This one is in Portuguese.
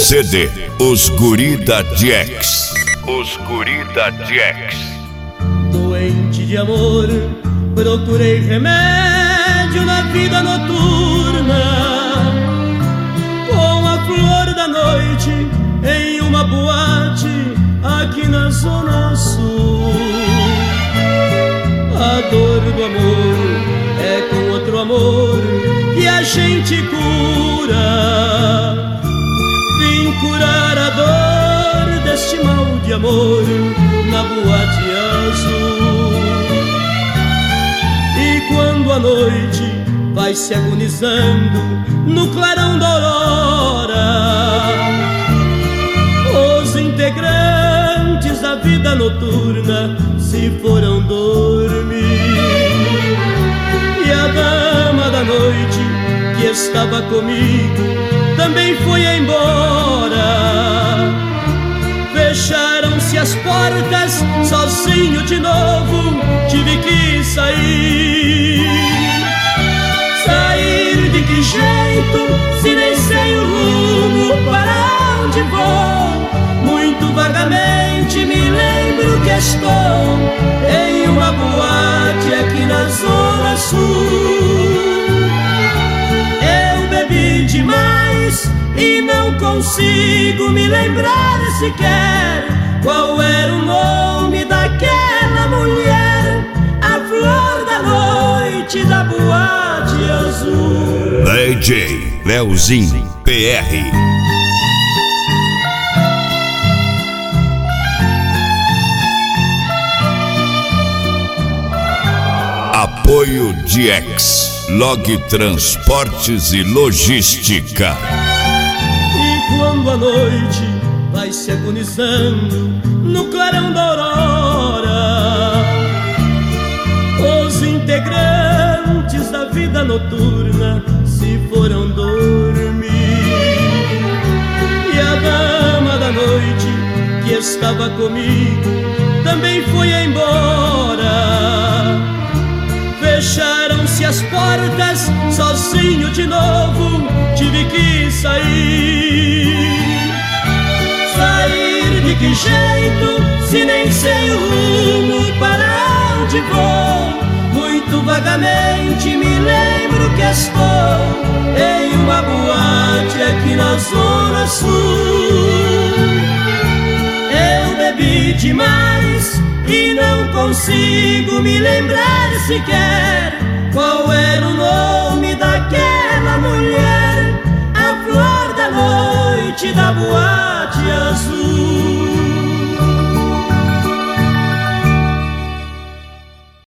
CD Os Guri da Jax. Os Guri da Jax. Doente de amor, procurei remédio na vida noturna, com a flor da noite em uma boate aqui na Zona Sul. A dor do amor é com outro amor que a gente cura. Vim curar a dor deste mal de amor na boate azul. E quando a noite vai se agonizando no clarão da aurora, os integrantes da vida noturna se foram dormir. E a dama da noite que estava comigo também foi embora. Fecharam-se as portas, sozinho de novo tive que sair. Sair de que jeito, se nem sei o rumo para onde vou? Muito vagamente me lembro que estou em uma boate aqui na Zona Sul. Eu bebi demais e não consigo me lembrar sequer qual era o nome daquela mulher, a flor da noite da boate azul. DJ Leozinho PR. Apoio Jax, Log Transportes e Logística. E quando a noite vai se agonizando no clarão da aurora, os integrantes da vida noturna se foram dormir. E a dama da noite que estava comigo também foi embora. Fecharam-se as portas, sozinho de novo tive que sair. Sair de que jeito, se nem sei o rumo para onde vou? Muito vagamente me lembro que estou em uma boate aqui na Zona Sul. Eu bebi demais e não consigo me lembrar sequer qual era o nome daquela mulher, a flor da noite da boate